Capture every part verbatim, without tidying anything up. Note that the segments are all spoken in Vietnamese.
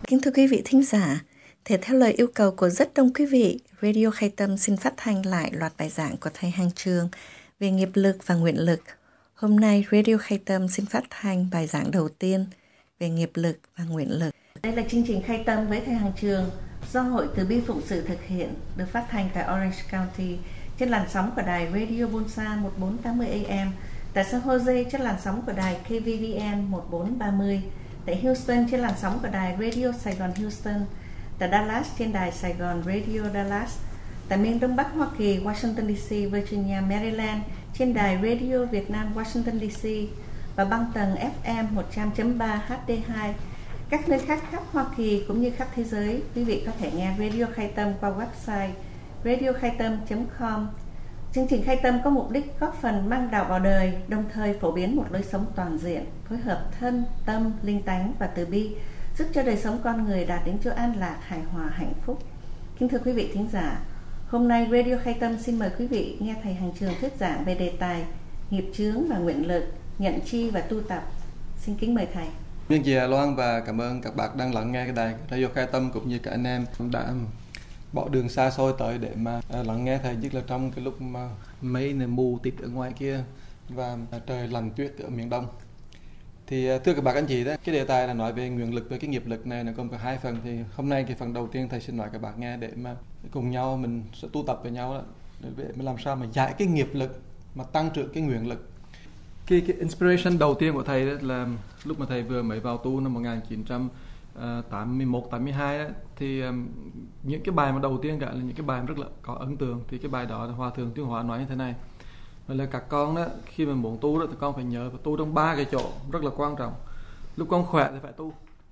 Kính thưa quý vị thính giả, thể theo lời yêu cầu của rất đông quý vị, Radio Khai Tâm xin phát thanh lại loạt bài giảng của thầy Hàng Trường về nghiệp lực và nguyện lực. Hôm nay, Radio Khai Tâm xin phát thanh bài giảng đầu tiên về nghiệp lực và nguyện lực. Đây là chương trình Khai Tâm với thầy Hàng Trường do Hội Từ Bi Phụng Sự thực hiện, được phát thanh tại Orange County trên làn sóng của đài Radio Bonsa một bốn tám mươi A M, tại San Jose trên làn sóng của đài K V V N một bốn ba mươi, tại Houston trên làn sóng của đài Radio Sài Gòn Houston, tại Dallas trên đài Sài Gòn Radio Dallas, tại miền Đông Bắc Hoa Kỳ, Washington D C, Virginia, Maryland trên đài Radio Việt Nam Washington D C và băng tần F M một trăm chấm ba H D hai. Các nơi khác khắp Hoa Kỳ cũng như khắp thế giới, quý vị có thể nghe Radio Khai Tâm qua website radio khai tâm chấm com. Chương trình Khai Tâm có mục đích góp phần mang đạo vào đời, đồng thời phổ biến một lối sống toàn diện, phối hợp thân, tâm, linh tánh và từ bi, giúp cho đời sống con người đạt đến chỗ an lạc, hài hòa, hạnh phúc. Kính thưa quý vị thính giả, hôm nay Radio Khai Tâm xin mời quý vị nghe thầy Hàng Trường thuyết giảng về đề tài nghiệp chướng và nguyện lực, nhận chi và tu tập. Xin kính mời thầy. Nhân chị Loan và cảm ơn các bạn đang lắng nghe cái đài Radio Khai Tâm cũng như cả anh em đã bỏ đường xa xôi tới để mà lắng nghe thầy, nhất là trong cái lúc mà mây này mù tịt ở ngoài kia và trời lạnh tuyết ở miền Đông. Thì thưa các bạn anh chị đó, cái đề tài là nói về nguyện lực và cái nghiệp lực này nó gồm có hai phần. Thì hôm nay cái phần đầu tiên thầy xin nói các bạn nghe để mà cùng nhau mình sẽ tu tập với nhau đó, để mà làm sao mà giải cái nghiệp lực mà tăng trưởng cái nguyện lực. Cái, cái inspiration đầu tiên của thầy đó là lúc mà thầy vừa mới vào tu năm một nghìn chín trăm tám mươi mốt tám mươi hai đó, thì um, những cái bài mà đầu tiên cả là những cái bài rất là có ấn tượng. Thì cái bài đó là Hòa Thượng Tuyên Hóa nói như thế này, là các con đó khi mà muốn tu đó thì con phải nhớ và tu trong ba cái chỗ rất là quan trọng. Lúc con khỏe thì phải tu,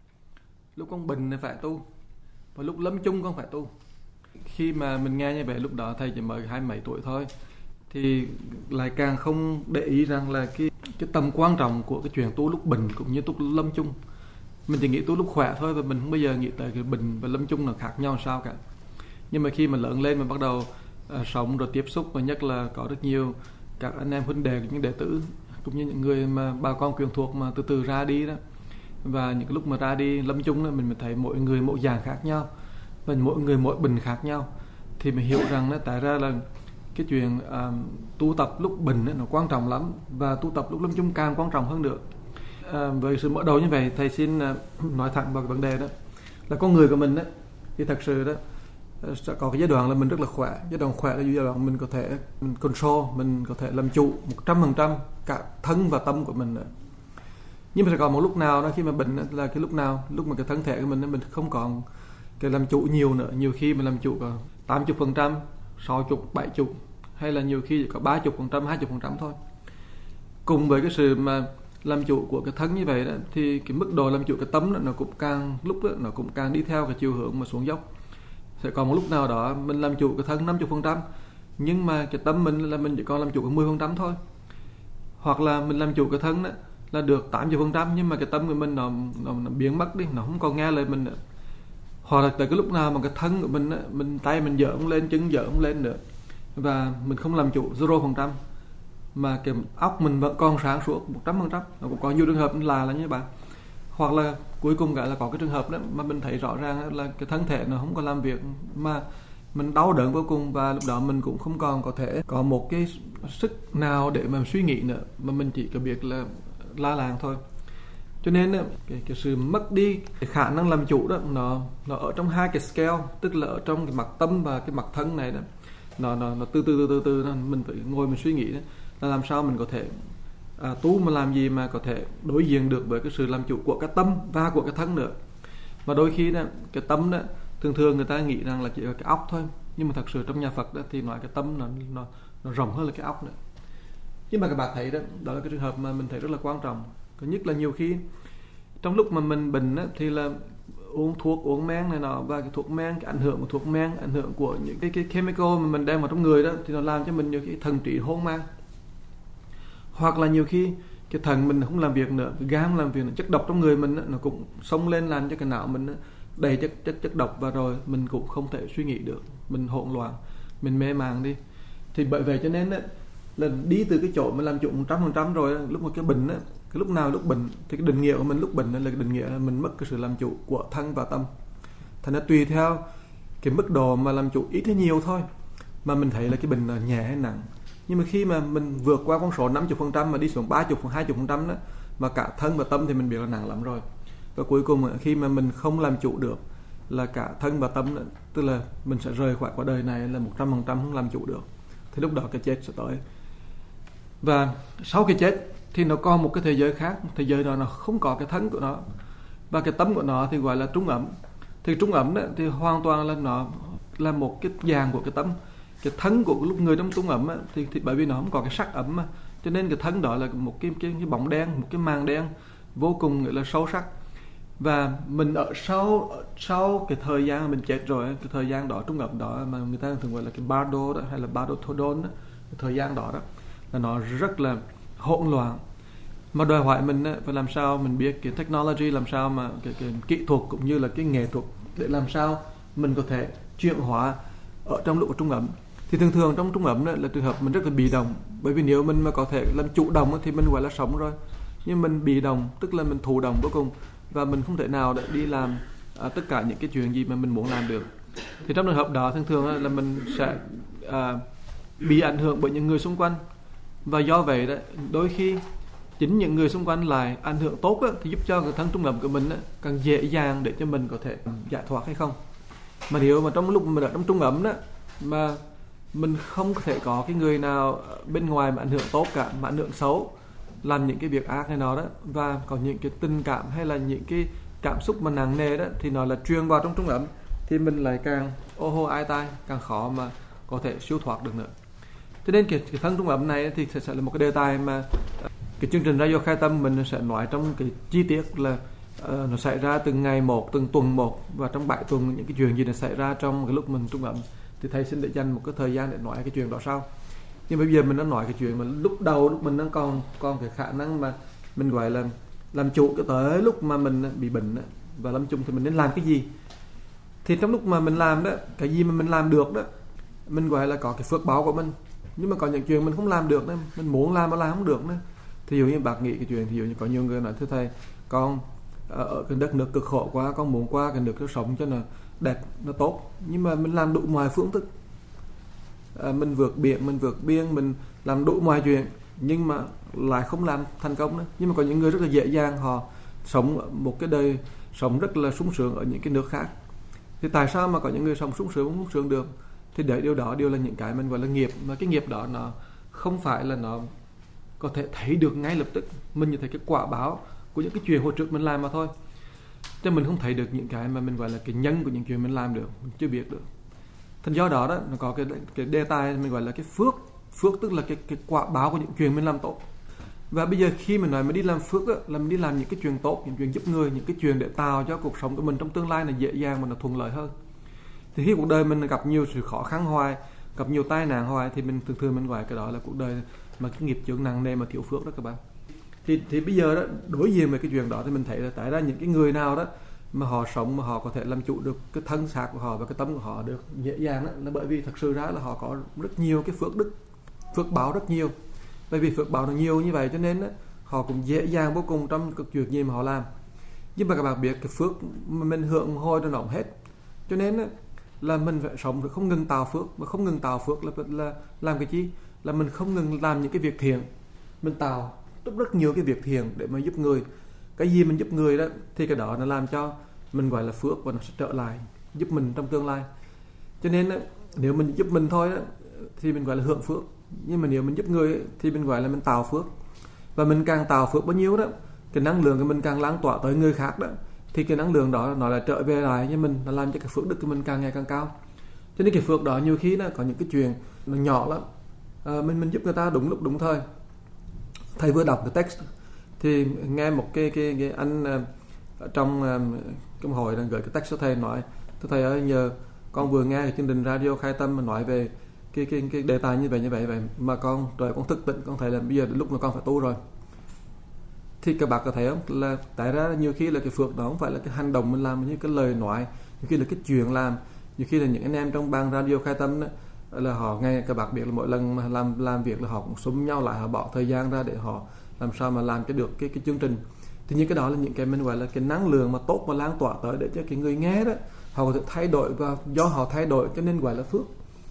lúc con bệnh thì phải tu, và lúc lâm chung con phải tu. Khi mà mình nghe như vậy, lúc đó thầy chỉ mới hai mấy tuổi thôi, thì lại càng không để ý rằng là cái cái tầm quan trọng của cái chuyện tu lúc bệnh cũng như tu lúc lâm chung. Mình chỉ nghĩ tu lúc khỏe thôi, và mình không bao giờ nghĩ tới cái bệnh và lâm chung là khác nhau sao cả. Nhưng mà khi mà lớn lên mà bắt đầu uh, sống rồi tiếp xúc, và nhất là có rất nhiều các anh em huynh đệ, những đệ tử cũng như những người mà bà con quyền thuộc mà từ từ ra đi đó, và những cái lúc mà ra đi lâm chung đó, mình mới thấy mỗi người mỗi dạng khác nhau và mỗi người mỗi bệnh khác nhau, thì mình hiểu rằng đó, tại ra là cái chuyện uh, tu tập lúc bệnh ấy, nó quan trọng lắm, và tu tập lúc lâm chung càng quan trọng hơn nữa. À, với sự mở đầu như vậy, thầy xin uh, nói thẳng vào cái vấn đề đó là con người của mình đó, thì thật sự đó sẽ có cái giai đoạn là mình rất là khỏe. Giai đoạn khỏe là giai đoạn mình có thể mình control, mình có thể làm chủ một trăm phần trăm cả thân và tâm của mình nữa. Nhưng mà sẽ còn một lúc nào đó khi mà bệnh đó, là cái lúc nào lúc mà cái thân thể của mình mình không còn cái làm chủ nhiều nữa. Nhiều khi mình làm chủ có tám mươi phần trăm, sáu mươi, bảy mươi, hay là nhiều khi chỉ có ba mươi phần trăm, hai mươi phần trăm thôi. Cùng với cái sự mà làm chủ của cái thân như vậy đó, thì cái mức độ làm chủ cái tâm đó, nó cũng càng lúc đó, nó cũng càng đi theo cái chiều hướng mà xuống dốc. Sẽ còn một lúc nào đó mình làm chủ cái thân năm mươi phần trăm, nhưng mà cái tâm mình là mình chỉ còn làm chủ cái mười phần trăm thôi. Hoặc là mình làm chủ cái thân đó là được tám mươi phần trăm, nhưng mà cái tâm của mình nó, nó, nó biến mất đi, nó không còn nghe lời mình nữa. Hoặc là tới cái lúc nào mà cái thân của mình đó, mình tay mình dở không lên, chân dở không lên nữa, và mình không làm chủ zero phần trăm, mà cái óc mình vẫn còn sáng suốt một trăm phần trăm. Nó cũng có nhiều trường hợp là là như bạn. Hoặc là cuối cùng cả là có cái trường hợp đó mà mình thấy rõ ràng là cái thân thể nó không còn làm việc, mà mình đau đớn vô cùng, và lúc đó mình cũng không còn có thể có một cái sức nào để mà suy nghĩ nữa, mà mình chỉ có việc là la làng thôi. Cho nên cái, cái sự mất đi cái khả năng làm chủ đó, nó nó ở trong hai cái scale, tức là ở trong cái mặt tâm và cái mặt thân này đó. Nó nó nó từ từ từ từ từ đó, mình phải ngồi mình suy nghĩ đó, là làm sao mình có thể à, tu mà làm gì mà có thể đối diện được với cái sự làm chủ của cái tâm và của cái thân nữa. Và đôi khi đó, cái tâm đó thường thường người ta nghĩ rằng là chỉ là cái óc thôi, nhưng mà thật sự trong nhà Phật đó thì nói cái tâm nó nó, nó rộng hơn là cái óc nữa. Nhưng mà các bạn thấy đó, đó là cái trường hợp mà mình thấy rất là quan trọng. Thứ nhất là nhiều khi trong lúc mà mình bệnh đó, thì là uống thuốc, uống men này nọ, và cái thuốc men, cái ảnh hưởng của thuốc men, ảnh hưởng của những cái, cái chemical mà mình đem vào trong người đó, thì nó làm cho mình nhiều khi thần trí hôn mang. Hoặc là nhiều khi cái thận mình không làm việc nữa, cái gan không làm việc nữa, chất độc trong người mình đó, nó cũng xông lên làm cho cái não mình đó, đầy chất, chất chất độc, và rồi mình cũng không thể suy nghĩ được, mình hỗn loạn, mình mê màng đi. Thì bởi vậy cho nên đó, là đi từ cái chỗ mà làm chủ một trăm phần trăm rồi, lúc mà cái bệnh đó, cái lúc nào lúc bệnh thì cái định nghĩa của mình lúc bệnh là cái định nghĩa là mình mất cái sự làm chủ của thân và tâm. Thành ra tùy theo cái mức độ mà làm chủ ít hay nhiều thôi mà mình thấy là cái bệnh là nhẹ hay nặng. Nhưng mà khi mà mình vượt qua con số năm mươi phần trăm mà đi xuống ba mươi, hai mươi phần trăm đó, mà cả thân và tâm thì mình biết là nặng lắm rồi. Và cuối cùng khi mà mình không làm chủ được là cả thân và tâm đó, tức là mình sẽ rời khỏi quả đời này là một trăm phần trăm không làm chủ được, thì lúc đó cái chết sẽ tới. Và sau cái chết thì nó còn một cái thế giới khác, thế giới đó nó không có cái thân của nó và cái tâm của nó thì gọi là trung ấm. Thì trung ấm đó, thì hoàn toàn là nó là một cái dạng của cái tâm. Cái thân của lúc người trong trung ấm á, thì, thì bởi vì nó không có cái sắc ấm mà, cho nên cái thân đó là một cái, cái, cái bóng đen, một cái màng đen vô cùng nghĩa là sâu sắc. Và mình ở sau ở sau cái thời gian mình chết rồi, cái thời gian đó trung ấm đó mà người ta thường gọi là cái bardo đó, hay là bardo thodon đó, cái thời gian đó đó là nó rất là hỗn loạn. Mà đòi hỏi mình á, phải làm sao mình biết cái technology, làm sao mà cái, cái kỹ thuật cũng như là cái nghệ thuật để làm sao mình có thể chuyển hóa ở trong lúc ở trung ấm. Thì thường thường trong trung ấm đó là trường hợp mình rất là bị động, bởi vì nếu mình mà có thể làm chủ động thì mình gọi là sống rồi, nhưng mình bị động tức là mình thụ động vô cùng và mình không thể nào để đi làm à, tất cả những cái chuyện gì mà mình muốn làm được. Thì trong trường hợp đó thường thường là mình sẽ à, bị ảnh hưởng bởi những người xung quanh, và do vậy đó đôi khi chính những người xung quanh lại ảnh hưởng tốt đó, thì giúp cho cái thân trung ấm của mình đó, càng dễ dàng để cho mình có thể giải thoát hay không. Mà nếu mà trong lúc mình ở trong trung ấm đó mà mình không có thể có cái người nào bên ngoài mà ảnh hưởng tốt cả, mà ảnh hưởng xấu, làm những cái việc ác hay nào đó, và có những cái tình cảm hay là những cái cảm xúc mà nặng nề đó thì nó là truyền vào trong trung ấm, thì mình lại càng ô hô ai tai, càng khó mà có thể siêu thoát được nữa. Cho nên cái, cái thân trung ấm này thì sẽ, sẽ là một cái đề tài mà cái chương trình Radio Khai Tâm mình sẽ nói trong cái chi tiết là uh, nó xảy ra từng ngày một, từng tuần một, và trong bảy tuần những cái chuyện gì nó xảy ra trong cái lúc mình trung ấm, thì thầy xin để dành một cái thời gian để nói cái chuyện đó sau. Nhưng bây giờ mình đã nói cái chuyện mà lúc đầu lúc mình đang còn còn cái khả năng mà mình gọi là làm chủ cái tới lúc mà mình bị bệnh đó, và lâm chung thì mình nên làm cái gì. Thì trong lúc mà mình làm đó, cái gì mà mình làm được đó, mình gọi là có cái phước báo của mình. Nhưng mà có những chuyện mình không làm được nữa, mình muốn làm mà làm không được nữa. Thì dụ như bác nghĩ cái chuyện, thì dụ như có nhiều người nói thưa thầy, con ở cái đất nước cực khổ quá, con muốn qua cái nước nó sống cho nó đẹp, nó tốt, nhưng mà mình làm đủ mọi phương thức, à, mình vượt biển, mình vượt biên, mình làm đủ mọi chuyện, nhưng mà lại không làm thành công nữa. Nhưng mà có những người rất là dễ dàng, họ sống một cái đời sống rất là sung sướng ở những cái nước khác. Thì tại sao mà có những người sống sung sướng không sung sướng được? Thì để điều đó đều là những cái mình gọi là nghiệp, mà cái nghiệp đó nó không phải là nó có thể thấy được ngay lập tức, mình chỉ thấy cái quả báo của những cái chuyện hồi trước mình làm mà thôi, chứ mình không thấy được những cái mà mình gọi là cái nhân của những chuyện mình làm được, mình chưa biết được. Thành do đó đó nó có cái cái đề tài mình gọi là cái phước. Phước tức là cái cái quả báo của những chuyện mình làm tốt. Và bây giờ khi mình nói mình đi làm phước đó, là mình đi làm những cái chuyện tốt, những chuyện giúp người, những cái chuyện để tạo cho cuộc sống của mình trong tương lai là dễ dàng và nó thuận lợi hơn. Thì khi cuộc đời mình gặp nhiều sự khó khăn hoài, gặp nhiều tai nạn hoài, thì mình thường thường mình gọi cái đó là cuộc đời mà cái nghiệp chướng nặng nề mà thiếu phước đó các bạn. Thì thì bây giờ đó, đối diện với cái chuyện đó thì mình thấy là tại ra những cái người nào đó mà họ sống mà họ có thể làm chủ được cái thân xác của họ và cái tâm của họ được dễ dàng đó, là bởi vì thật sự ra là họ có rất nhiều cái phước đức, phước báo rất nhiều. Bởi vì phước báo nó nhiều như vậy cho nên đó, họ cũng dễ dàng vô cùng trong cái chuyện gì mà họ làm. Nhưng mà các bạn biết cái phước mà mình hưởng hồi nó không hết, cho nên đó, là mình phải sống phải không ngừng tạo phước. Mà không ngừng tạo phước là, là làm cái chi? Là mình không ngừng làm những cái việc thiện, mình tạo rất rất nhiều cái việc thiện để mà giúp người. Cái gì mình giúp người đó thì cái đó nó làm cho mình gọi là phước, và nó sẽ trở lại giúp mình trong tương lai. Cho nên đó, nếu mình giúp mình thôi đó, thì mình gọi là hưởng phước. Nhưng mà nếu mình giúp người thì mình gọi là mình tạo phước. Và mình càng tạo phước bao nhiêu đó, cái năng lượng của mình càng lan tỏa tới người khác đó, thì cái năng lượng đó nó lại trở về lại với mình, nó làm cho cái phước đức của mình càng ngày càng cao. Cho nên cái phước đó nhiều khi đó có những cái chuyện nó nhỏ lắm, à, mình mình giúp người ta đúng lúc đúng thời. Thầy vừa đọc cái text thì nghe một cái cái, cái anh uh, trong uh, cái hội đang gửi cái text cho thầy nói: thưa thầy ơi, nhờ con vừa nghe cái chương trình Radio Khai Tâm mà nói về cái cái cái đề tài như vậy như vậy vậy mà con rồi con thức tỉnh, con thấy là bây giờ lúc mà con phải tu rồi. Thì các bạn có thấy không, là tại ra nhiều khi là cái phước đó không phải là cái hành động mình làm, như cái lời nói, nhiều khi là cái chuyện làm. Nhiều khi là những anh em trong ban Radio Khai Tâm đó, là họ nghe các bạn biết là mỗi lần mà làm làm việc là họ cũng xúm nhau lại, họ bỏ thời gian ra để họ làm sao mà làm cái được cái cái chương trình. Thì những cái đó là những cái mình gọi là cái năng lượng mà tốt mà lan tỏa tới để cho cái người nghe đó họ có thể thay đổi, và do họ thay đổi cho nên gọi là phước.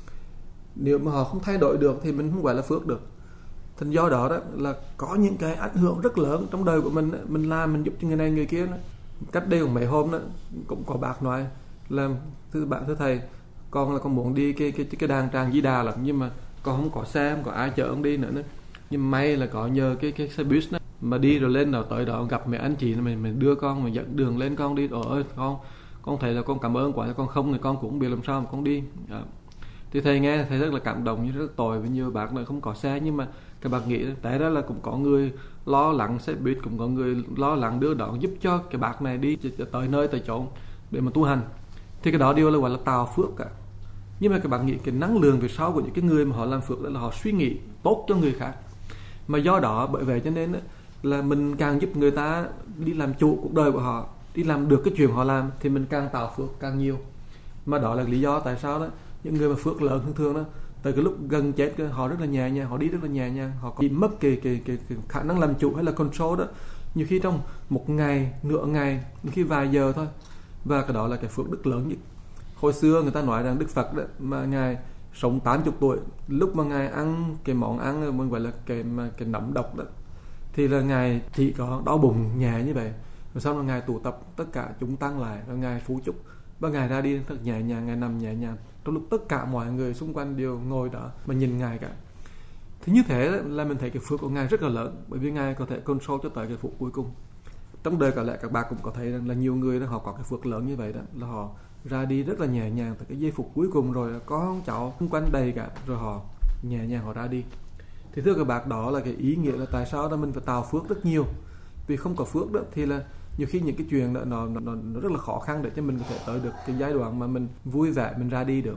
Nếu mà họ không thay đổi được thì mình không gọi là phước được. Thành do đó đó là có những cái ảnh hưởng rất lớn trong đời của mình đó. Mình làm mình giúp cho người này người kia đó. Cách đây khoảng mấy hôm đó cũng có bác nói là thưa bạn thưa thầy, con là con muốn đi cái cái cái đàn tràng Di Đà lắm, nhưng mà con không có xe, không có ai chở con đi nữa, nữa. Nhưng may là có nhờ cái cái xe bus đó mà đi rồi lên đó tới đó gặp mấy anh chị mình mình đưa con, mình dẫn đường lên con đi. Ồ ơi con con thấy là con cảm ơn quá, con không thì con cũng biết làm sao mà con đi. À. Thì thầy nghe thầy rất là cảm động, như rất tội với nhiều bác là không có xe, nhưng mà các bác nghĩ tại đó là cũng có người lo lắng xe buýt, cũng có người lo lắng đưa đón giúp cho cái bác này đi tới nơi tới chỗ để mà tu hành. Thì cái đó điều là gọi là tạo phước cả. Nhưng mà các bạn nghĩ cái năng lượng về sau của những cái người mà họ làm phước đó là họ suy nghĩ tốt cho người khác. Mà do đó bởi vậy cho nên là mình càng giúp người ta đi làm chủ cuộc đời của họ, đi làm được cái chuyện họ làm, thì mình càng tạo phước càng nhiều. Mà đó là lý do tại sao đó những người mà phước lớn thường thường đó tới cái lúc gần chết họ rất là nhẹ nhàng, họ đi rất là nhẹ nhàng, họ có bị mất cái, cái, cái, cái khả năng làm chủ hay là control đó, nhiều khi trong một ngày, nửa ngày, nhiều khi vài giờ thôi. Và cái đó là cái phước đức lớn nhất. Hồi xưa người ta nói rằng Đức Phật đó, mà ngài sống tám mươi tuổi, lúc mà ngài ăn cái món ăn mình gọi là cái mà cái nấm độc đó, thì là ngài chỉ có đau bụng nhẹ như vậy. Rồi sau đó ngài tụ tập tất cả chúng tăng lại và ngài phú chúc, và ngài ra đi thật nhẹ nhàng, ngài nằm nhẹ nhàng trong lúc tất cả mọi người xung quanh đều ngồi đó mà nhìn ngài cả. Thì như thế là mình thấy cái phước của ngài rất là lớn, bởi vì ngài có thể control cho tới cái phút cuối cùng. Trong đời cả lẽ các bạn cũng có thấy rằng là nhiều người đó họ có cái phước lớn như vậy đó, là họ ra đi rất là nhẹ nhàng từ cái giây phút cuối cùng, rồi có cháu xung quanh đầy cả, rồi họ nhẹ nhàng họ ra đi. Thì thưa các bạn, đó là cái ý nghĩa là tại sao đó mình phải tạo phước rất nhiều. Vì không có phước đó thì là nhiều khi những cái chuyện đó nó, nó, nó rất là khó khăn để cho mình có thể tới được cái giai đoạn mà mình vui vẻ mình ra đi được.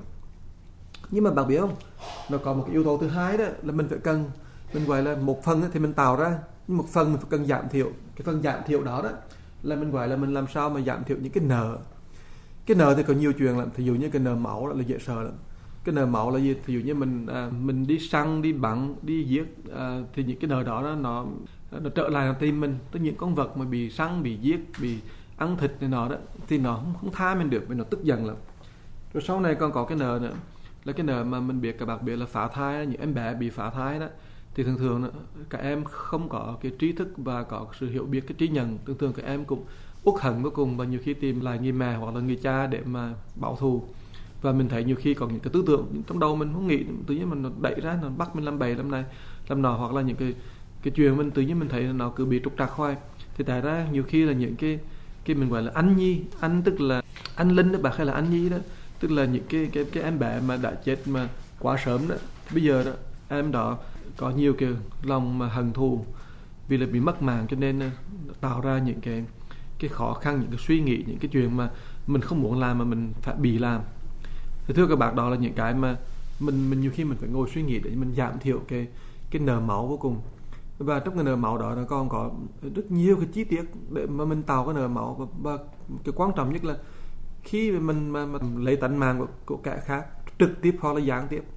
Nhưng mà bạn biết không, nó có một cái yếu tố thứ hai đó là mình phải cần, mình gọi là một phần thì mình tạo ra, nhưng một phần mình phải cần giảm thiểu. Cái phần giảm thiểu đó đó là mình gọi là mình làm sao mà giảm thiểu những cái nợ. Cái nợ thì có nhiều chuyện lắm, thí dụ như cái nợ máu là dễ sợ lắm. Cái nợ máu là gì? Thí dụ như mình à, mình đi săn, đi bắn, đi giết, à, thì những cái nợ đó, đó nó nó trở lại tìm mình. Tất những con vật mà bị săn, bị giết, bị ăn thịt này nọ đó, thì nó không, không tha mình được, vì nó tức giận lắm. Rồi sau này còn có cái nợ nữa, là cái nợ mà mình biết, các bạn biết là phá thai, những em bé bị phá thai đó, thì thường thường đó, các em không có cái trí thức và có sự hiểu biết, cái trí nhận, thường thường các em cũng uất hận vô cùng, và nhiều khi tìm lại người mẹ hoặc là người cha để mà báo thù. Và mình thấy nhiều khi còn những cái tư tưởng trong đầu mình không nghĩ, tự nhiên mình nó đẩy ra, nó bắt mình làm bậy làm này làm nọ, hoặc là những cái cái chuyện mình tự nhiên mình thấy nó cứ bị trục trặc hoài. Thì tại ra nhiều khi là những cái cái mình gọi là anh nhi, anh tức là anh linh đó bác, hay là anh nhi đó, tức là những cái cái cái em bé mà đã chết mà quá sớm đó, bây giờ đó em đó có nhiều cái lòng mà hận thù vì là bị mất mạng, cho nên tạo ra những cái cái khó khăn, những cái suy nghĩ, những cái chuyện mà mình không muốn làm mà mình phải bị làm. Thì thưa các bạn, đó là những cái mà mình mình nhiều khi mình phải ngồi suy nghĩ để mình giảm thiểu cái cái nợ máu vô cùng. Và trong cái nợ máu đó nó còn có rất nhiều cái chi tiết để mà mình tạo cái nợ máu. Và, và cái quan trọng nhất là khi mình mà, mà lấy tánh mạng của, của kẻ khác trực tiếp hoặc là gián tiếp,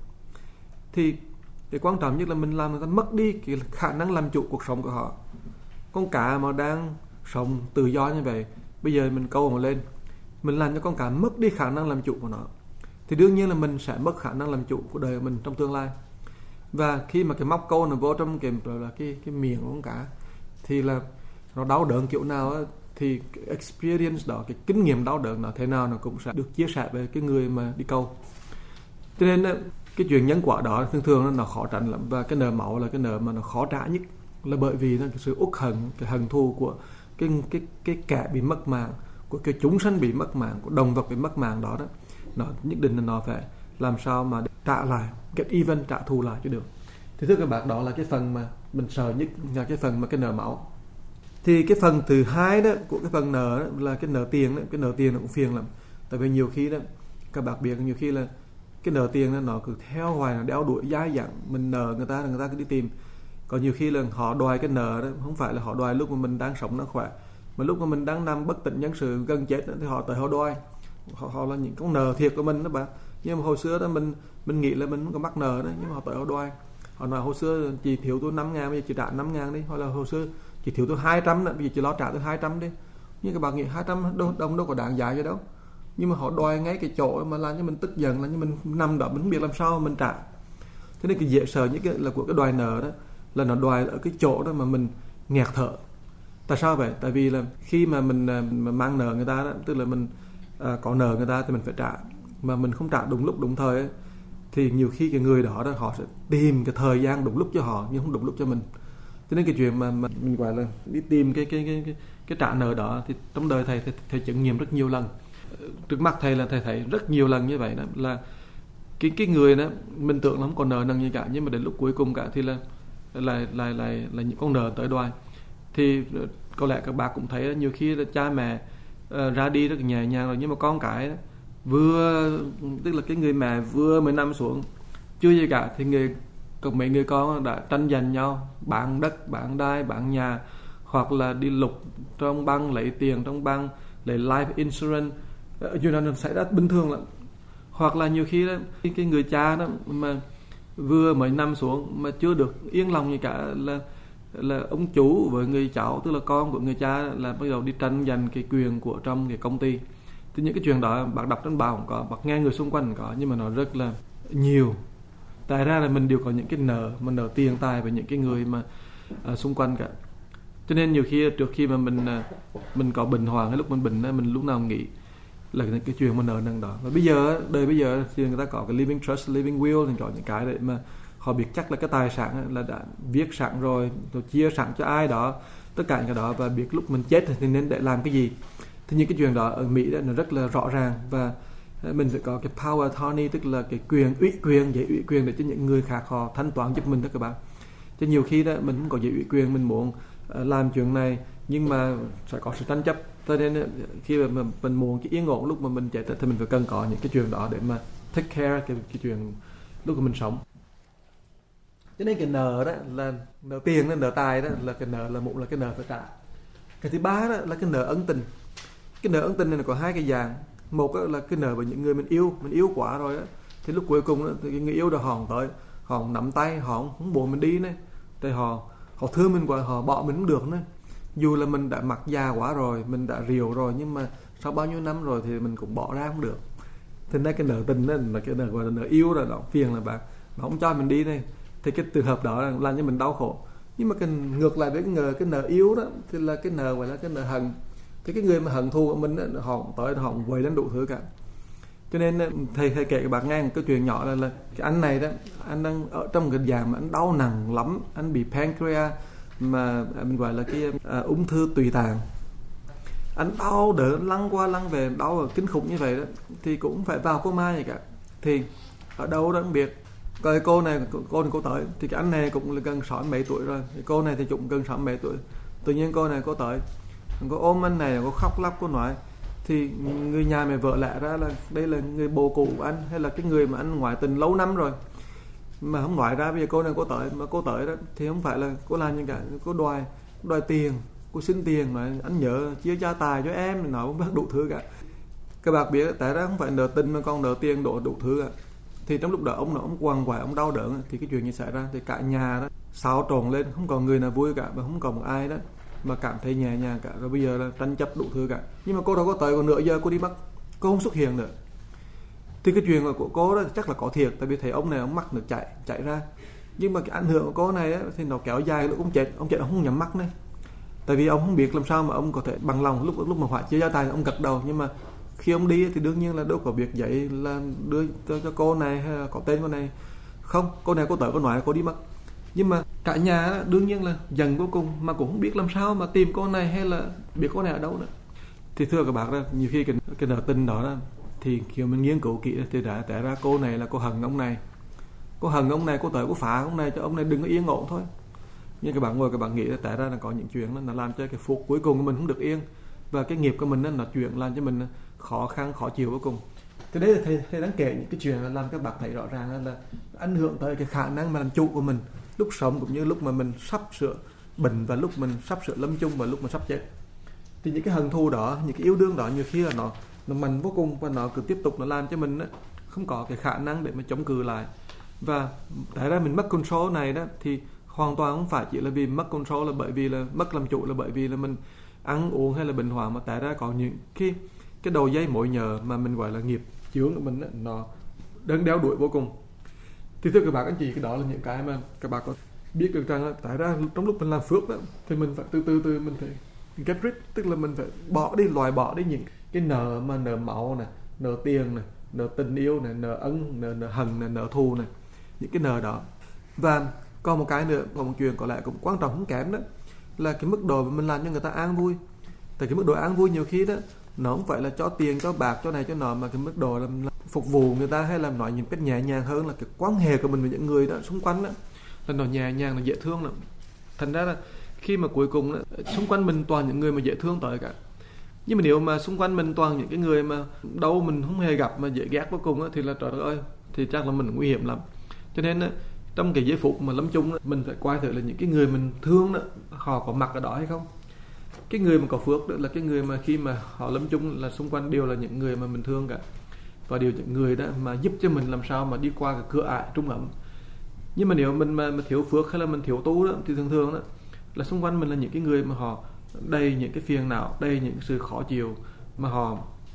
thì cái quan trọng nhất là mình làm người ta mất đi cái khả năng làm chủ cuộc sống của họ. Con cá mà đang sống tự do như vậy, bây giờ mình câu nó lên, mình làm cho con cá mất đi khả năng làm chủ của nó, thì đương nhiên là mình sẽ mất khả năng làm chủ của đời của mình trong tương lai. Và khi mà cái móc câu nó vô trong cái, là cái, cái miệng của con cá, thì là nó đau đớn kiểu nào á, thì cái experience đó, cái kinh nghiệm đau đớn nó thế nào nó cũng sẽ được chia sẻ với cái người mà đi câu. Cho nên cái chuyện nhân quả đó thường thường nó khó tránh lắm. Và cái nợ máu là cái nợ mà nó khó trả nhất, là bởi vì nó cái sự uất hận, cái hận thù của cái cái cái kẻ bị mất mạng, của cái chúng sanh bị mất mạng, của động vật bị mất mạng đó đó, nó nhất định là nó phải làm sao mà trả lại, get even, trả thù lại cho được. Thì thưa các bạn, đó là cái phần mà mình sợ nhất, là cái phần mà cái nợ máu. Thì cái phần thứ hai đó của cái phần nợ đó, là cái nợ tiền đó. Cái nợ tiền nó cũng phiền lắm, tại vì nhiều khi đó các bạn biết, nhiều khi là cái nợ tiền đó, nó cứ theo hoài, nó đeo đuổi dai dẳng. Mình nợ người ta, người ta cứ đi tìm. Còn nhiều khi là họ đòi cái nợ đó, không phải là họ đòi lúc mà mình đang sống nó khỏe, mà lúc mà mình đang nằm bất tỉnh nhân sự gần chết đó, thì họ tới họ đòi. Họ, họ là những con nợ thiệt của mình đó bạn. Nhưng mà hồi xưa đó mình mình nghĩ là mình không có mắc nợ đó, nhưng mà họ tới họ đòi. Họ nói hồi xưa chị thiếu tôi năm ngàn, bây giờ chị trả năm ngàn đi. Hoặc là hồi xưa chị thiếu tôi hai trăm nữa, bây giờ chị lo trả tôi hai trăm đi. Nhưng các bạn nghĩ hai trăm đồng đâu có đáng giá gì đâu. Nhưng mà họ đòi ngay cái chỗ mà làm cho mình tức giận, là như mình nằm đó mình không biết làm sao mà mình trả. Thế nên cái dễ sợ nhất là của cái đòi nợ đó, là nó đòi ở cái chỗ đó mà mình nghẹt thở. Tại sao vậy? Tại vì là khi mà mình mà mang nợ người ta đó, tức là mình à, có nợ người ta thì mình phải trả, mà mình không trả đúng lúc đúng thời ấy, thì nhiều khi cái người đó, đó họ sẽ tìm cái thời gian đúng lúc cho họ nhưng không đúng lúc cho mình. Cho nên cái chuyện mà, mà mình gọi là đi tìm cái cái cái cái, cái trả nợ đó thì trong đời thầy, thầy thầy chứng nghiệm rất nhiều lần. Trước mắt thầy là thầy thấy rất nhiều lần như vậy đó, là cái cái người đó mình tưởng là không còn nợ nần gì cả, nhưng mà đến lúc cuối cùng cả thì là lại lại lại là những con nợ tới đòi. Thì có lẽ các bạn cũng thấy là nhiều khi là cha mẹ uh, ra đi rất nhẹ nhàng rồi, nhưng mà con cái đó, vừa tức là cái người mẹ vừa mới nằm xuống chưa gì cả thì người còn mấy người con đã tranh giành nhau, bán đất, bán đai, bán nhà, hoặc là đi lục trong băng, lấy tiền trong băng, lấy life insurance. Chuyện đó nó xảy ra bình thường lắm. Hoặc là nhiều khi đó cái, cái người cha đó mà vừa mới nằm xuống mà chưa được yên lòng gì cả, là là ông chủ với người cháu, tức là con của người cha là bắt đầu đi tranh giành cái quyền của trong cái công ty. Thì những cái chuyện đó bạn đọc trên báo không có, bạn nghe người xung quanh không có, nhưng mà nó rất là nhiều. Tại ra là mình đều có những cái nợ, mà nợ tiền tài với những cái người mà à, xung quanh cả. Cho nên nhiều khi trước khi mà mình à, mình có bệnh hoạn, cái lúc mình bệnh mình lúc nào nghĩ là cái, cái chuyện mà nợ nần đó. Và bây giờ đời bây giờ thì người ta có cái living trust, living will, thì có những cái đấy mà họ biết chắc là cái tài sản là đã viết sẵn rồi, rồi chia sẵn cho ai đó, tất cả cái đó, và biết lúc mình chết thì nên để làm cái gì. Thì những cái chuyện đó ở Mỹ đó, nó rất là rõ ràng, và mình phải có cái power attorney, tức là cái quyền ủy quyền, giấy ủy quyền để cho những người khác họ thanh toán giúp mình đó các bạn. Cho nhiều khi đó mình không có giấy ủy quyền, mình muốn làm chuyện này nhưng mà sẽ có sự tranh chấp. Cho nên khi mà mình muốn cái yên ổn lúc mà mình chết thì mình phải cần có những cái chuyện đó để mà take care cái, cái chuyện lúc mà mình sống. Cho nên cái nợ đó là nợ tiền, đó, nợ tài đó là cái nợ, là một là cái nợ phải trả. Cái thứ ba đó là cái nợ ân tình. Cái nợ ân tình này là có hai cái dạng. Một là cái nợ với những người mình yêu, mình yêu quá rồi đó, thì lúc cuối cùng đó, thì cái người yêu đó họ không tới, họ không nắm tay, họ không buồn mình đi này, thì họ họ thương mình quá, họ bỏ mình không được nữa. Dù là mình đã mặc già quá rồi, mình đã rìu rồi, nhưng mà sau bao nhiêu năm rồi thì mình cũng bỏ ra không được. Thế nên cái nợ tình đó là cái nợ gọi là nợ yêu rồi, đó phiền là bạn, mà không cho mình đi này, thì cái trường hợp đó là làm cho mình đau khổ. Nhưng mà cái ngược lại với cái nợ, cái nợ yêu đó thì là cái nợ gọi là cái nợ hận. Thì cái người mà hận thù của mình đó, họ không tới, họ không quay lên đủ thứ cả. Cho nên thầy thầy kể các bạn nghe một cái chuyện nhỏ là, là cái anh này đó, anh đang ở trong cái dạng mà anh đau nặng lắm, anh bị pancreas, mà mình gọi là cái à, ung thư tùy tạng. Anh đau đớn lăn qua lăn về, đau kinh khủng như vậy đó, thì cũng phải vào coma gì cả. Thì ở đâu đó không biết. Cái cô này cô này cô tới, thì cái anh này cũng là gần sáu mấy tuổi rồi, thì cô này thì cũng gần sáu mấy tuổi. Tự nhiên cô này cô tới, cô ôm anh này, cô khóc lóc, cô nói thì người nhà mẹ vợ lẽ ra là đây là người bồ cũ của anh, hay là cái người mà anh ngoại tình lâu năm rồi mà không nói ra. Bây giờ cô này cô tới, mà cô tới đó thì không phải là cô làm như cả, cô đòi đòi tiền, cô xin tiền, mà anh nhớ chia gia tài cho em, nói không biết đủ thứ cả. Các bạn biết tại ra không phải nợ tình mà còn nợ tiền đổ đủ thứ cả. Thì trong lúc đó ông nó ông quằn quại, ông đau đớn, thì cái chuyện như xảy ra thì cả nhà đó xáo trộn lên, không còn người nào vui cả, và không còn một ai đó mà cảm thấy nhẹ nhàng cả. Rồi bây giờ là tranh chấp đủ thứ cả. Nhưng mà cô đâu có tới, còn nửa giờ cô đi mất, cô không xuất hiện nữa. Thì cái chuyện của cô đó chắc là có thiệt, tại vì thấy ông này ông mắt được chạy chạy ra. Nhưng mà cái ảnh hưởng của cô này á, thì nó kéo dài lúc ông chết, ông chết ông không nhắm mắt này. Tại vì ông không biết làm sao mà ông có thể bằng lòng lúc lúc mà hoại chia gia tài ông gật đầu. Nhưng mà khi ông đi thì đương nhiên là đâu có việc vậy là đưa cho, cho cô này hay là có tên cô này. Không, cô này cô tới cô nói cô đi mất. Nhưng mà cả nhà đương nhiên là dần vô cùng, mà cũng không biết làm sao mà tìm cô này hay là biết cô này ở đâu nữa. Thì thưa các bạn đó, nhiều khi cái, cái nợ tình đó, đó thì khi mình nghiên cứu kỹ thì đã tại ra cô này là cô hận ông này, cô hận ông này, cô tới cô phá ông này cho ông này đừng có yên ổn thôi. Nhưng các bạn ngồi các bạn nghĩ là tại ra là có những chuyện nó làm cho cái phút cuối cùng của mình không được yên, và cái nghiệp của mình nó là chuyện làm cho mình khó khăn khó chịu vô cùng. Thì đấy là thầy, thầy đang kể những cái chuyện là làm các bạn thấy rõ ràng là ảnh hưởng tới cái khả năng mà làm chủ của mình lúc sống, cũng như lúc mà mình sắp sửa bệnh, và lúc mình sắp sửa lâm chung, và lúc mình sắp chết. Thì những cái hận thù đó, những cái yêu đương đó nhiều khi là nó nó mạnh vô cùng, và nó cứ tiếp tục nó làm cho mình không có cái khả năng để mà chống cự lại. Và tại ra mình mất control này đó thì hoàn toàn không phải chỉ là vì mất control là bởi vì là mất làm chủ, là bởi vì là mình ăn uống hay là bệnh hoạn, mà tại ra có những cái cái đầu dây mối nhờ mà mình gọi là nghiệp chướng của mình đó, nó đang đeo đuổi vô cùng. Thì thưa các bạn anh chị, cái đó là những cái mà các bạn có biết được rằng là tại ra trong lúc mình làm phước đó thì mình phải từ từ từ mình phải get rid, tức là mình phải bỏ đi, loại bỏ đi những cái nợ mà nợ máu này, nợ tiền này, nợ tình yêu này, nợ ân, nợ, nợ hận này, nợ thù này, những cái nợ đó. Và còn một cái nữa, còn một chuyện có lẽ cũng quan trọng không kém đó là cái mức độ mà mình làm cho người ta an vui. Tại cái mức độ an vui nhiều khi đó nó không phải là cho tiền, cho bạc, cho này cho nọ, mà cái mức độ là phục vụ người ta hay là nói những cách nhẹ nhàng hơn, là cái quan hệ của mình với những người đó xung quanh đó là nó nhẹ nhàng, nó dễ thương lắm. Thành ra là khi mà cuối cùng đó, xung quanh mình toàn những người mà dễ thương tới cả. Nhưng mà nếu mà xung quanh mình toàn những cái người mà đâu mình không hề gặp mà dễ ghét vô cùng đó, thì là trời ơi, thì chắc là mình nguy hiểm lắm. Cho nên đó, trong cái giây phút mà lâm chung đó, mình phải coi thử là những cái người mình thương đó họ có mặt ở đó hay không. Cái người mà có phước đó là cái người mà khi mà họ lâm chung là xung quanh đều là những người mà mình thương cả, và đều những người đó mà giúp cho mình làm sao mà đi qua cái cửa ải trung ấm. Nhưng mà nếu mình mà, mà thiếu phước hay là mình thiếu tu đó thì thường thường đó là xung quanh mình là những cái người mà họ đầy những cái phiền não, đầy những sự khó chịu, mà họ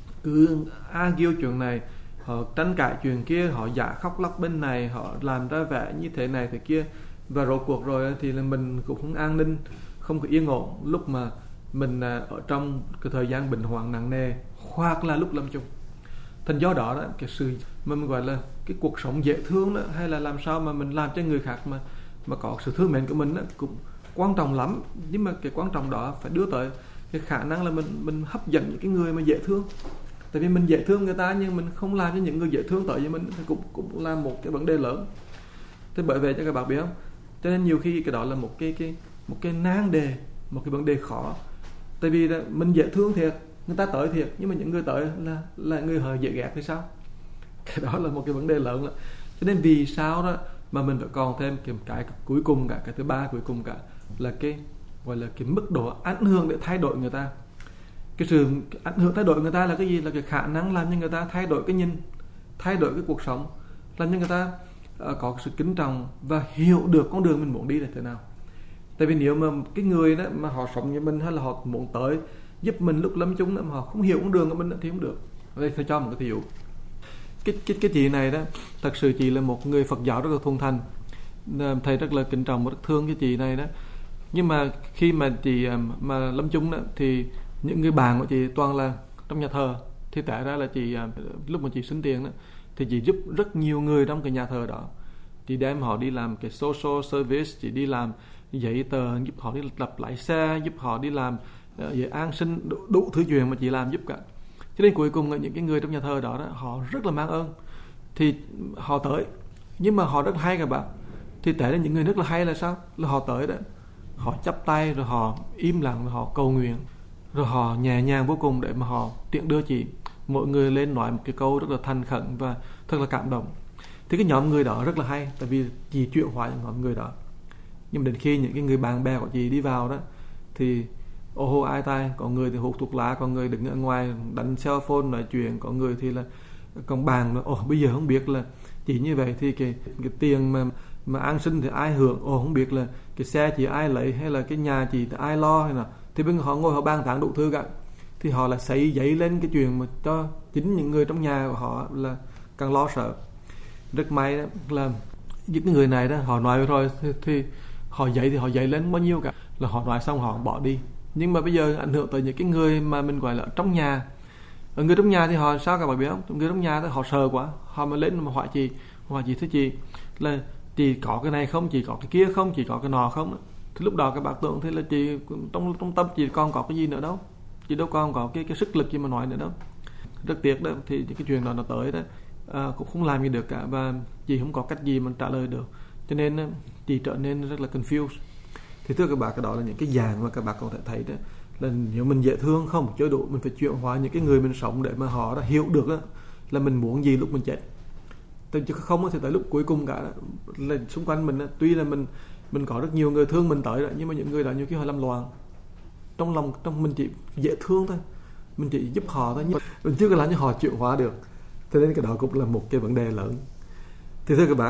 cứ argue chuyện này, họ tranh cãi chuyện kia, họ giả khóc lóc bên này, họ làm ra vẻ như thế này thế kia, và rốt cuộc rồi thì là mình cũng không an ninh, không có yên ổn lúc mà mình ở trong cái thời gian bệnh hoạn nặng nề hoặc là lúc lâm chung. Thành do đó, đó cái sự mà mình gọi là cái cuộc sống dễ thương đó, hay là làm sao mà mình làm cho người khác mà mà có sự thương mến của mình đó, cũng quan trọng lắm. Nhưng mà cái quan trọng đó phải đưa tới cái khả năng là mình mình hấp dẫn những cái người mà dễ thương. Tại vì mình dễ thương người ta nhưng mình không làm cho những người dễ thương tới với mình thì cũng cũng là một cái vấn đề lớn. Thế bởi vậy cho các bạn biết không? Cho nên nhiều khi cái đó là một cái cái một cái nan đề, một cái vấn đề khó. Tại vì là mình dễ thương thiệt, người ta tới thiệt, nhưng mà những người tới là là người họ dễ ghét thì sao? Cái đó là một cái vấn đề lớn lắm. Cho nên vì sao đó mà mình phải còn thêm cái, cái cuối cùng cả, cái thứ ba cuối cùng cả là cái gọi là cái mức độ ảnh hưởng để thay đổi người ta. Cái sự ảnh hưởng thay đổi người ta là cái gì? Là cái khả năng làm cho người ta thay đổi cái nhìn, thay đổi cái cuộc sống, làm cho người ta uh, có sự kính trọng và hiểu được con đường mình muốn đi là thế nào. Tại vì nếu mà cái người đó mà họ sống như mình hay là họ muốn tới giúp mình lúc lâm chung đó, mà họ không hiểu con đường của mình thì không được. Đây tôi cho một cái ví dụ. Cái cái cái chị này đó, thật sự chị là một người Phật giáo rất là thuần thành, thầy rất là kính trọng và rất thương cái chị này đó. Nhưng mà khi mà chị mà lâm chung đó thì những người bạn của chị toàn là trong nhà thờ. Thì tại ra là chị lúc mà chị xin tiền đó thì chị giúp rất nhiều người trong cái nhà thờ đó. Chị đem họ đi làm cái social service, chị đi làm giấy tờ, giúp họ đi lập lại xe, giúp họ đi làm về an sinh, đủ, đủ thứ chuyện mà chị làm giúp cả. Cho nên cuối cùng những cái người trong nhà thờ đó, đó họ rất là mang ơn. Thì họ tới, nhưng mà họ rất hay các bạn. Thì tại là những người rất là hay là sao? Là họ tới đó, họ chắp tay rồi họ im lặng, rồi họ cầu nguyện, rồi họ nhẹ nhàng vô cùng để mà họ tiện đưa chị. Mỗi người lên nói một cái câu rất là thành khẩn và thật là cảm động. Thì cái nhóm người đó rất là hay, tại vì chị chuyển hóa những nhóm người đó. Nhưng mà đến khi những cái người bạn bè của chị đi vào đó thì ô hô ai tai, có người thì hút thuốc lá, có người đứng ở ngoài đánh cell phone nói chuyện, có người thì là còn bàn nữa. Ồ bây giờ không biết là chỉ như vậy thì cái cái tiền mà mà an sinh thì ai hưởng, ồ không biết là cái xe chị ai lấy hay là cái nhà chị thì ai lo hay nào. Thì bên họ ngồi họ bàn tán đủ thứ cả. Thì họ là xây giấy lên cái chuyện mà cho chính những người trong nhà của họ là càng lo sợ. Rất may đó là những người này đó họ nói rồi thì, thì họ dạy thì họ dạy lên bao nhiêu cả, là họ nói xong họ bỏ đi. Nhưng mà bây giờ ảnh hưởng tới những cái người mà mình gọi là trong nhà. Ở người trong nhà thì họ sao các bạn biết không? Người trong nhà thì họ sợ quá, họ mới lên mà hỏi chị, hỏi chị thưa chị là chị có cái này không, chị có cái kia không, chị có cái nọ không? Thì lúc đó các bạn tưởng thế là chị trong trong tâm chị còn có cái gì nữa đâu, chị đâu còn có cái cái sức lực gì mà nói nữa đâu. Rất tiếc đó, thì cái chuyện đó nó tới đó à, cũng không làm gì được cả, và chị không có cách gì mà trả lời được, cho nên chị trở nên rất là confused. Thì thưa các bạn, cái đó là những cái dạng mà các bạn có thể thấy đó, là nếu mình dễ thương không chưa đủ, mình phải chuyển hóa những cái người mình sống để mà họ đã hiểu được đó, là mình muốn gì lúc mình chết. Chứ không thì tới lúc cuối cùng cả là xung quanh mình, tuy là mình mình có rất nhiều người thương mình tới đó, nhưng mà những người đó nhiều khi họ làm loạn trong lòng, trong mình chỉ dễ thương thôi, mình chỉ giúp họ thôi, nhưng mình chưa có làm cho họ chuyển hóa được. Cho nên cái đó cũng là một cái vấn đề lớn. Thì thưa các bạn,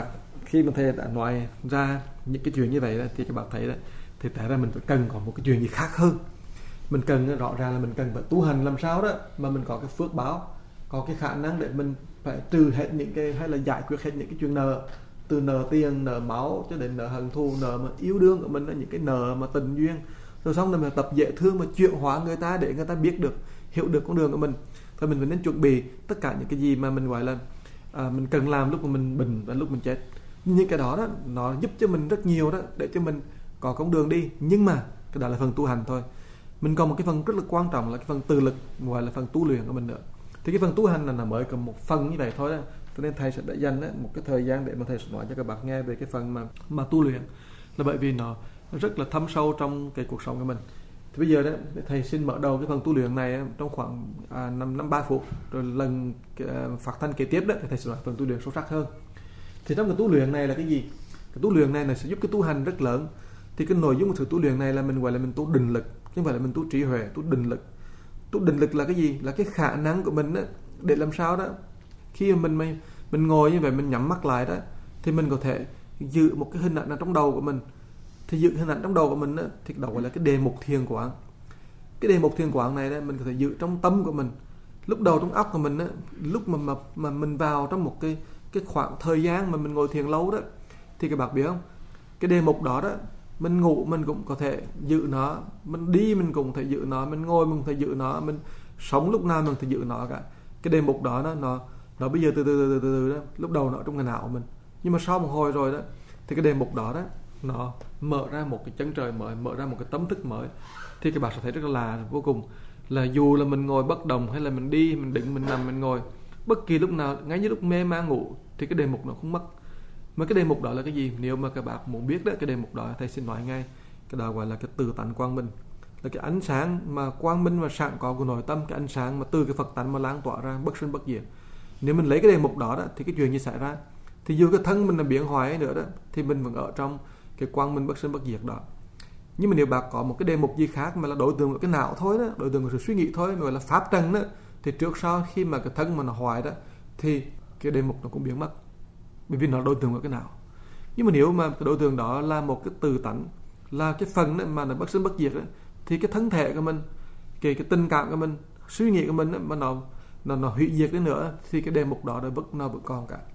khi mà thầy đã nói ra những cái chuyện như vậy đó, thì các bạn thấy đó, thì tại ra mình phải cần có một cái chuyện gì khác hơn. Mình cần rõ ràng là mình cần phải tu hành làm sao đó mà mình có cái phước báo, có cái khả năng để mình phải trừ hết những cái, hay là giải quyết hết những cái chuyện nợ, từ nợ tiền, nợ máu cho đến nợ hận thù, nợ mà yêu đương của mình, là những cái nợ mà tình duyên. Rồi xong rồi mình tập dễ thương, mà chuyển hóa người ta để người ta biết được, hiểu được con đường của mình. Và mình phải nên chuẩn bị tất cả những cái gì mà mình gọi là à, mình cần làm lúc mà mình bệnh và lúc mình chết. Những cái đó đó nó giúp cho mình rất nhiều đó, để cho mình có con đường đi. Nhưng mà cái đó là phần tu hành thôi. Mình còn một cái phần rất là quan trọng là cái phần tự lực, gọi là phần tu luyện của mình nữa. Thì cái phần tu hành là nó mới có một phần như vậy thôi đó. Cho nên thầy sẽ đã dành đó, một cái thời gian để mà thầy sẽ nói cho các bạn nghe về cái phần mà mà tu luyện, là bởi vì nó rất là thâm sâu trong cái cuộc sống của mình. Thì bây giờ đó thầy xin mở đầu cái phần tu luyện này trong khoảng à, năm năm ba phút, rồi lần uh, phát thanh kế tiếp đó thì thầy sẽ nói phần tu luyện sâu sắc hơn. Thì trong cái tu luyện này là cái gì? Cái tu luyện này là sẽ giúp cái tu hành rất lớn. Thì cái nội dung của sự tu luyện này là mình gọi là mình tu định lực, chứ không phải là mình tu trí huệ. Tu định lực, tu định lực là cái gì? Là cái khả năng của mình đó, để làm sao đó khi mà mình mình mình ngồi như vậy, mình nhắm mắt lại đó, thì mình có thể giữ một cái hình ảnh ở trong đầu của mình. Thì giữ hình ảnh trong đầu của mình đó, thì đó gọi là cái đề mục thiền quán. Cái đề mục thiền quán này đó, mình có thể giữ trong tâm của mình. Lúc đầu trong óc của mình đó, lúc mà, mà mà mình vào trong một cái cái khoảng thời gian mà mình ngồi thiền lâu đó, thì các bạn biết không, cái đề mục đó đó, mình ngủ mình cũng có thể giữ nó, mình đi mình cũng thể giữ nó, mình ngồi mình có thể giữ nó, mình sống lúc nào mình có thể giữ nó cả. Cái đề mục đó nó nó nó bây giờ từ từ từ từ, từ đó, lúc đầu nó ở trong cái não của mình, nhưng mà sau một hồi rồi đó, thì cái đề mục đó đó nó mở ra một cái chân trời mới, mở ra một cái tấm thức mới. Thì các bạn sẽ thấy rất là lạ vô cùng, là dù là mình ngồi bất động hay là mình đi, mình định, mình nằm, mình ngồi, bất kỳ lúc nào, ngay như lúc mê man ngủ, thì cái đề mục nó không mất. Mà cái đề mục đó là cái gì? Nếu mà các bạn muốn biết đó, cái đề mục đó thầy xin nói ngay, cái đó gọi là cái tự tánh quang minh, là cái ánh sáng mà quang minh và sẵn có của nội tâm, cái ánh sáng mà từ cái Phật tánh mà lan tỏa ra bất sinh bất diệt. Nếu mình lấy cái đề mục đó, đó thì cái chuyện gì xảy ra? Thì dù cái thân mình là biến hoại nữa đó, thì mình vẫn ở trong cái quang minh bất sinh bất diệt đó. Nhưng mà nếu bạn có một cái đề mục gì khác mà là đối tượng của cái não thôi đó, đối tượng của sự suy nghĩ thôi, gọi là pháp trần đó, thì trước sau khi mà cái thân mà nó hoại đó, thì cái đề mục nó cũng biến mất, bởi vì nó đối tượng của cái não. Nhưng mà nếu mà cái đối tượng đó là một cái tự tánh, là cái phần đó mà nó bất sinh bất diệt đó, thì cái thân thể của mình, cái cái tình cảm của mình, suy nghĩ của mình đó, mà nó nó nó hủy diệt đi nữa, thì cái đề mục đó nó vẫn nó vẫn còn cả.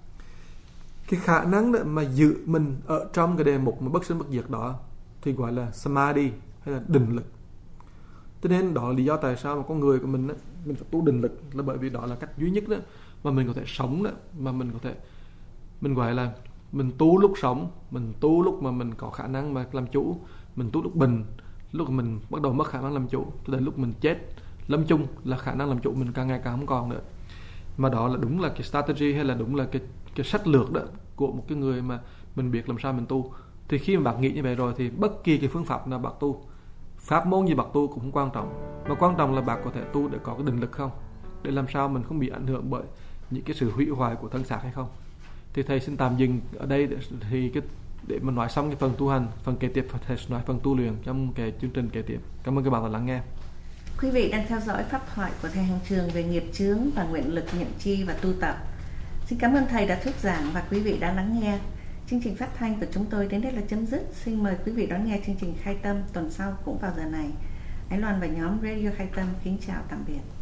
Cái khả năng đó mà giữ mình ở trong cái đề mục mà bất sinh bất diệt đó thì gọi là samadhi, hay là định lực. Cho nên đó là lý do tại sao mà con người của mình đó, mình phải tu định lực, là bởi vì đó là cách duy nhất đó mà mình có thể sống đó, mà mình có thể, mình gọi là mình tu lúc sống, mình tu lúc mà mình có khả năng mà làm chủ, mình tu lúc bình, lúc mình bắt đầu mất khả năng làm chủ, cho đến lúc mình chết lâm chung là khả năng làm chủ mình càng ngày càng không còn nữa. Mà đó là đúng là cái strategy, hay là đúng là cái cái sách lược đó của một cái người mà mình biết làm sao mình tu. Thì khi mà bạn nghĩ như vậy rồi, thì bất kỳ cái phương pháp nào bạn tu, pháp môn gì bạn tu cũng không quan trọng, mà quan trọng là bạn có thể tu để có cái định lực không, để làm sao mình không bị ảnh hưởng bởi những cái sự hủy hoại của thân xác hay không. Thì thầy xin tạm dừng ở đây để, thì cái, để mà nói xong cái phần tu hành, phần kế tiếp thầy sẽ nói phần tu luyện trong cái chương trình kế tiếp. Cảm ơn các bạn đã lắng nghe. Quý vị đang theo dõi pháp thoại của thầy Hàng Trường về nghiệp chướng và nguyện lực nhận chi và tu tập. Xin cảm ơn thầy đã thuyết giảng và quý vị đã lắng nghe. Chương trình phát thanh của chúng tôi đến đây là chấm dứt. Xin mời quý vị đón nghe chương trình Khai Tâm tuần sau cũng vào giờ này. Ái Loan và nhóm Radio Khai Tâm kính chào tạm biệt.